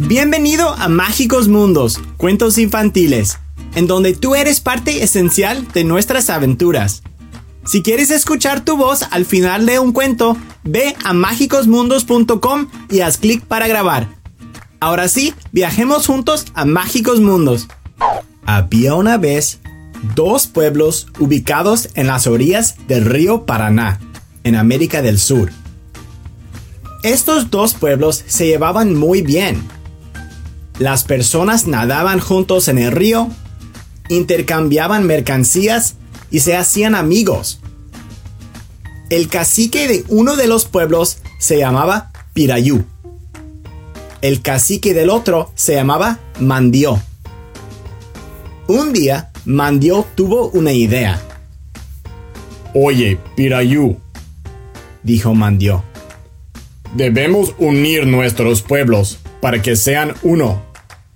Bienvenido a Mágicos Mundos, cuentos infantiles, en donde tú eres parte esencial de nuestras aventuras. Si quieres escuchar tu voz al final de un cuento, ve a mágicosmundos.com y haz clic para grabar. Ahora sí, viajemos juntos a Mágicos Mundos. Había una vez dos pueblos ubicados en las orillas del río Paraná, en América del Sur. Estos dos pueblos se llevaban muy bien. Las personas nadaban juntos en el río, intercambiaban mercancías y se hacían amigos. El cacique de uno de los pueblos se llamaba Pirayú. El cacique del otro se llamaba Mandió. Un día, Mandió tuvo una idea. Oye, Pirayú, dijo Mandió, debemos unir nuestros pueblos para que sean uno.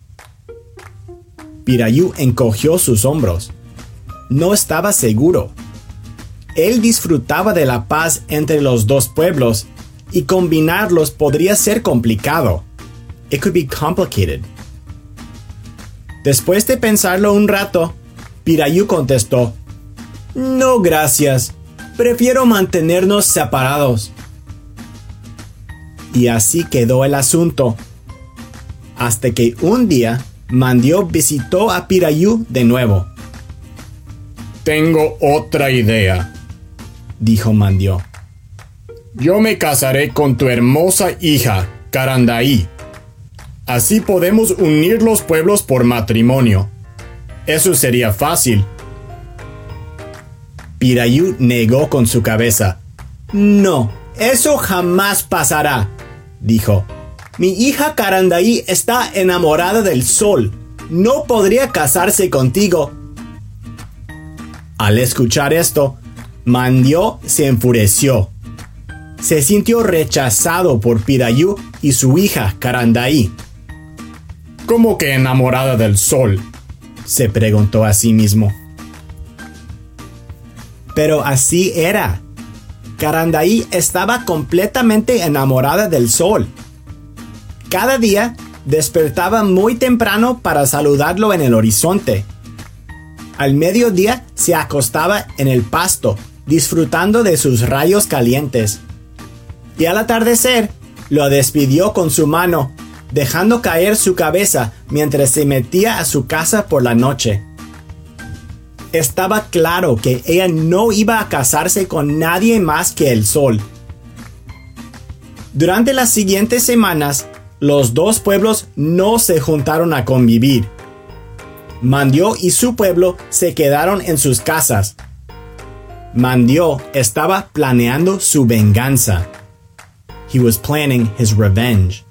Pirayú encogió sus hombros. No estaba seguro. Él disfrutaba de la paz entre los dos pueblos y combinarlos podría ser complicado. It could be complicated. Después de pensarlo un rato, Pirayú contestó: No, gracias. Prefiero mantenernos separados. Y así quedó el asunto. Hasta que un día, Mandió visitó a Pirayú de nuevo. Tengo otra idea, dijo Mandió. Yo me casaré con tu hermosa hija, Carandaí. Así podemos unir los pueblos por matrimonio. Eso sería fácil. Pirayú negó con su cabeza. No, eso jamás pasará, dijo. Mi hija Carandaí está enamorada del sol. No podría casarse contigo. Al escuchar esto, Mandió se enfureció. Se sintió rechazado por Pirayú y su hija Carandaí. ¿Cómo que enamorada del sol?, se preguntó a sí mismo. Pero así era. Carandaí estaba completamente enamorada del sol. Cada día despertaba muy temprano para saludarlo en el horizonte. Al mediodía se acostaba en el pasto, disfrutando de sus rayos calientes. Y al atardecer, lo despidió con su mano, dejando caer su cabeza mientras se metía a su casa por la noche. Estaba claro que ella no iba a casarse con nadie más que el sol. Durante las siguientes semanas, los dos pueblos no se juntaron a convivir. Mandió y su pueblo se quedaron en sus casas. Mandió estaba planeando su venganza. He was planning his revenge.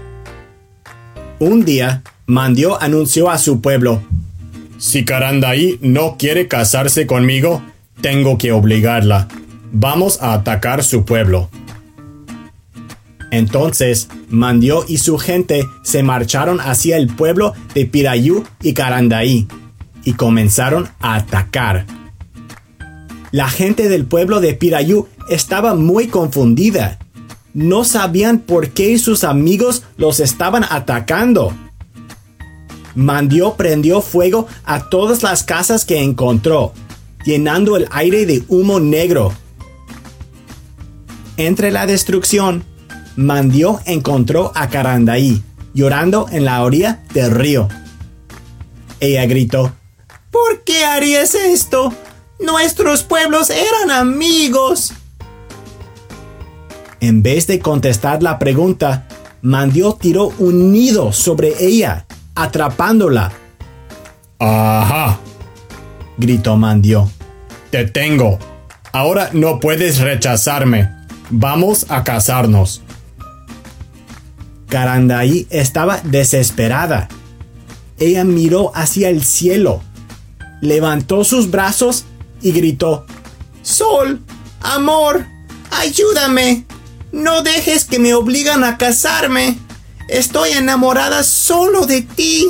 Un día, Mandió anunció a su pueblo: Si Carandaí no quiere casarse conmigo, tengo que obligarla. Vamos a atacar su pueblo. Entonces, Mandió y su gente se marcharon hacia el pueblo de Pirayú y Carandaí y comenzaron a atacar. La gente del pueblo de Pirayú estaba muy confundida. No sabían por qué sus amigos los estaban atacando. Mandió prendió fuego a todas las casas que encontró, llenando el aire de humo negro. Entre la destrucción, Mandió encontró a Carandaí, llorando en la orilla del río. Ella gritó: ¿Por qué harías esto? Nuestros pueblos eran amigos. En vez de contestar la pregunta, Mandió tiró un nido sobre ella, atrapándola. ¡Ajá!, gritó Mandió. Te tengo. Ahora no puedes rechazarme. Vamos a casarnos. Carandaí estaba desesperada. Ella miró hacia el cielo, levantó sus brazos y gritó: Sol, amor, ayúdame. No dejes que me obliguen a casarme. Estoy enamorada solo de ti.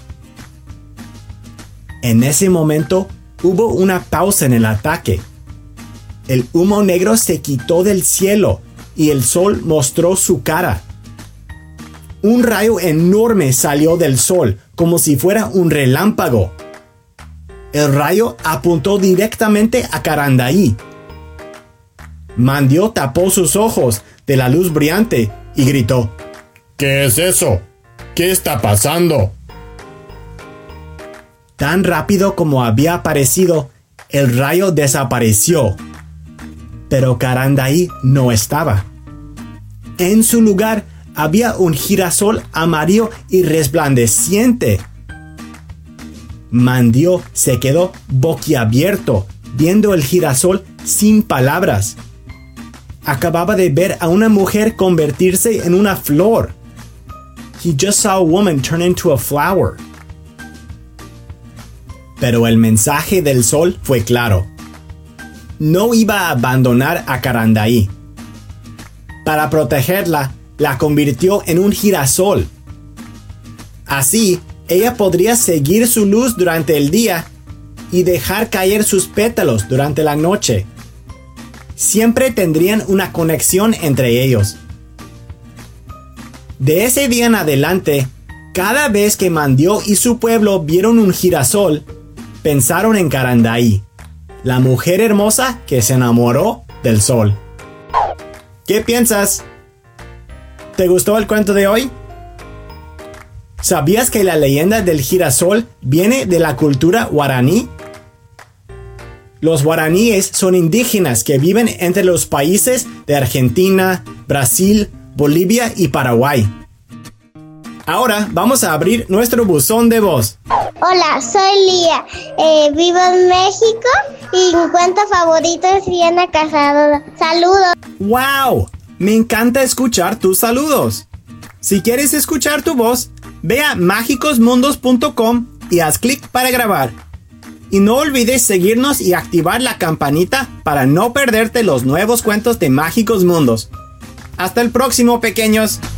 En ese momento hubo una pausa en el ataque. El humo negro se quitó del cielo y el sol mostró su cara. Un rayo enorme salió del sol, como si fuera un relámpago. El rayo apuntó directamente a Carandaí. Mandió tapó sus ojos de la luz brillante y gritó: ¿Qué es eso? ¿Qué está pasando? Tan rápido como había aparecido, el rayo desapareció. Pero Carandaí no estaba. En su lugar había un girasol amarillo y resplandeciente. Mandió se quedó boquiabierto, viendo el girasol sin palabras. Acababa de ver a una mujer convertirse en una flor. He just saw a woman turn into a flower. Pero el mensaje del sol fue claro. No iba a abandonar a Carandaí. Para protegerla, la convirtió en un girasol. Así, ella podría seguir su luz durante el día y dejar caer sus pétalos durante la noche. Siempre tendrían una conexión entre ellos. De ese día en adelante, cada vez que Mandió y su pueblo vieron un girasol, pensaron en Carandaí, la mujer hermosa que se enamoró del sol. ¿Qué piensas? ¿Te gustó el cuento de hoy? ¿Sabías que la leyenda del girasol viene de la cultura guaraní? Los guaraníes son indígenas que viven entre los países de Argentina, Brasil, Bolivia y Paraguay. Ahora vamos a abrir nuestro buzón de voz. Hola, soy Lía. Vivo en México y mi cuento favorito es Diana Casado. Saludos. ¡Wow! Me encanta escuchar tus saludos. Si quieres escuchar tu voz, ve a mágicosmundos.com y haz clic para grabar. Y no olvides seguirnos y activar la campanita para no perderte los nuevos cuentos de Mágicos Mundos. Hasta el próximo, pequeños.